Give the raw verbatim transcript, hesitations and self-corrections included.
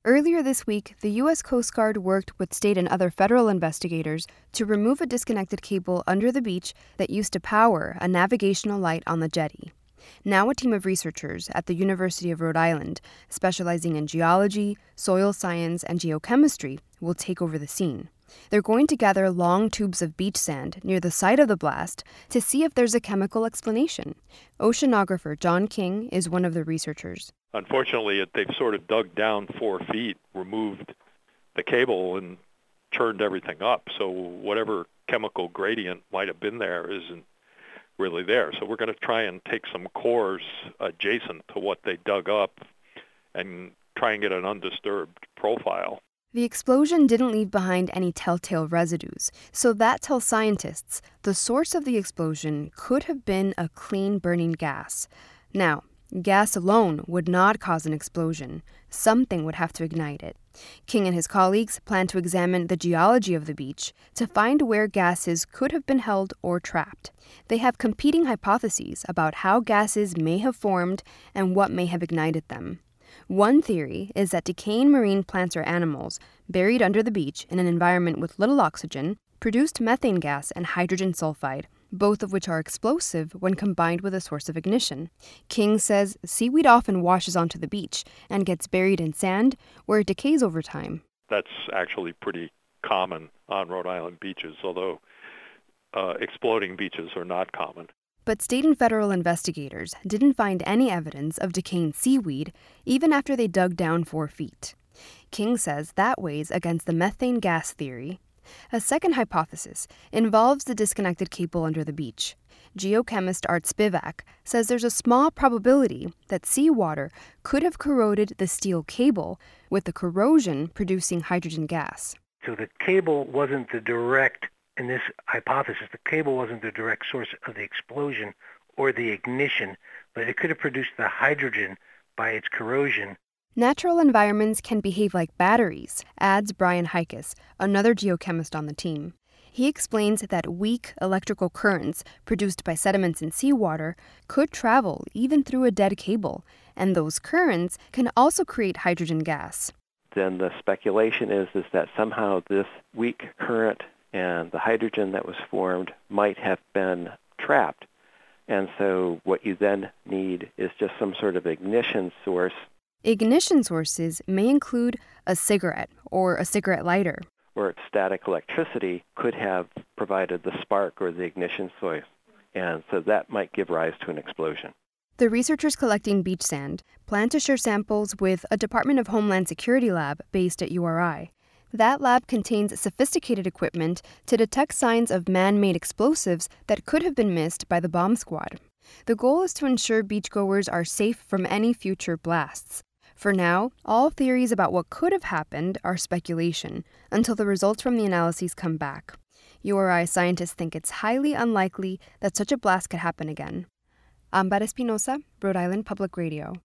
Earlier this week, the U S Coast Guard worked with state and other federal investigators to remove a disconnected cable under the beach that used to power a navigational light on the jetty. Now a team of researchers at the University of Rhode Island, specializing in geology, soil science, and geochemistry, will take over the scene. They're going to gather long tubes of beach sand near the site of the blast to see if there's a chemical explanation. Oceanographer John King is one of the researchers. Unfortunately, it, they've sort of dug down four feet, removed the cable, and churned everything up. So whatever chemical gradient might have been there isn't really there. So we're going to try and take some cores adjacent to what they dug up and try and get an undisturbed profile. The explosion didn't leave behind any telltale residues, so that tells scientists the source of the explosion could have been a clean burning gas. Now, gas alone would not cause an explosion. Something would have to ignite it. King and his colleagues plan to examine the geology of the beach to find where gases could have been held or trapped. They have competing hypotheses about how gases may have formed and what may have ignited them. One theory is that decaying marine plants or animals buried under the beach in an environment with little oxygen produced methane gas and hydrogen sulfide, both of which are explosive when combined with a source of ignition. King says seaweed often washes onto the beach and gets buried in sand where it decays over time. That's actually pretty common on Rhode Island beaches, although uh, exploding beaches are not common. But state and federal investigators didn't find any evidence of decaying seaweed even after they dug down four feet. King says that weighs against the methane gas theory. A second hypothesis involves the disconnected cable under the beach. Geochemist Art Spivak says there's a small probability that seawater could have corroded the steel cable, with the corrosion producing hydrogen gas. So the cable wasn't the direct, in this hypothesis, the cable wasn't the direct source of the explosion or the ignition, but it could have produced the hydrogen by its corrosion. Natural environments can behave like batteries, adds Brian Hikas, another geochemist on the team. He explains that weak electrical currents produced by sediments in seawater could travel even through a dead cable, and those currents can also create hydrogen gas. Then the speculation is, is that somehow this weak current and the hydrogen that was formed might have been trapped. And so what you then need is just some sort of ignition source. Ignition sources may include a cigarette or a cigarette lighter. Or static electricity could have provided the spark or the ignition source. And so that might give rise to an explosion. The researchers collecting beach sand plan to share samples with a Department of Homeland Security lab based at U R I. That lab contains sophisticated equipment to detect signs of man-made explosives that could have been missed by the bomb squad. The goal is to ensure beachgoers are safe from any future blasts. For now, all theories about what could have happened are speculation until the results from the analyses come back. U R I scientists think it's highly unlikely that such a blast could happen again. Ambar Espinosa, Rhode Island Public Radio.